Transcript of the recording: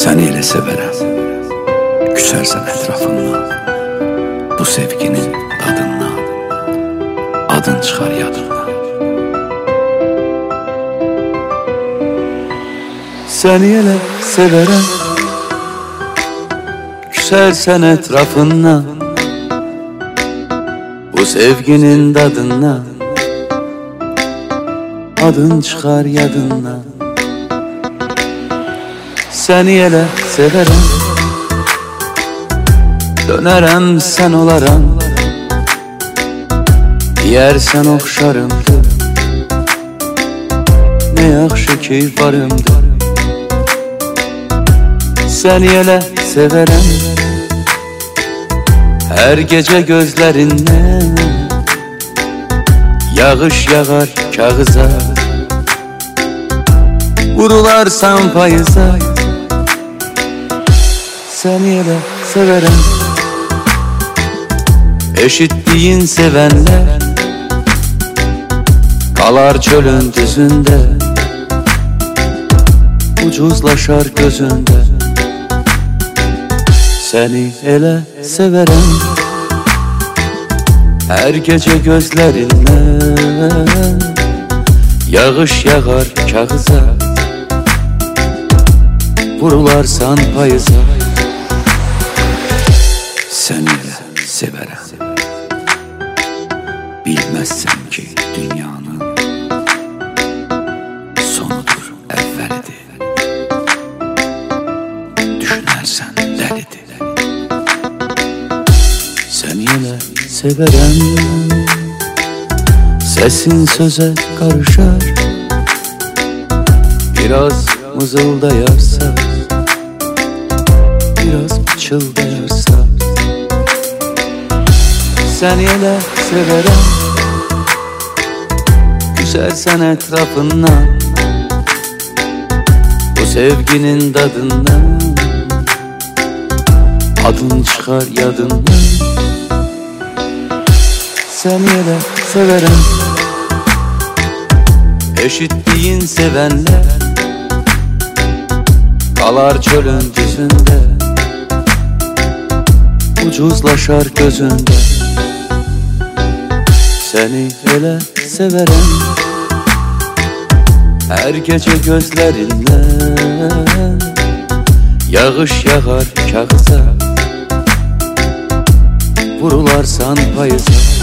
Səni elə sevərəm, küsərsən ətrafından, bu sevginin dadından, adın çıxar yadından. Səni elə sevərəm, küsərsən ətrafından, bu sevginin dadından, adın çıxar yadından. Səni elə sevərəm, dönərəm sən olaram, deyərsən oxşarımdır, nə yaxşı ki varımdır. Səni elə sevərəm, hər gecə gözlərindən yağış yağar kağıza, vurularsan payıza. Səni elə sevərəm, eşitdiyin sevənlər qalar çölün düzündə, ucuzlaşar gözündə. Səni elə sevərəm, hər gecə gözlərindən yağış yağar kağıza, vurularsan payıza. Səni elə sevərəm, bilməzsən ki dünyanın sonudur əvvəlidir, düşünərsən dəlidir. Səni elə sevərəm, səsin sözə qarışar, biraz mızıldayarsa, biraz pıçıldayarsa. Səni elə sevərəm, küsərsən ətrafından, bu sevginin dadından, adın çıxar yadından. Səni elə sevərəm, eşitdiyin sevənlər qalar çölün düzündə, ucuzlaşar gözündə. Səni elə sevərəm, hər gecə gözlərindən yağış yağar kağıza, vurularsan payıza.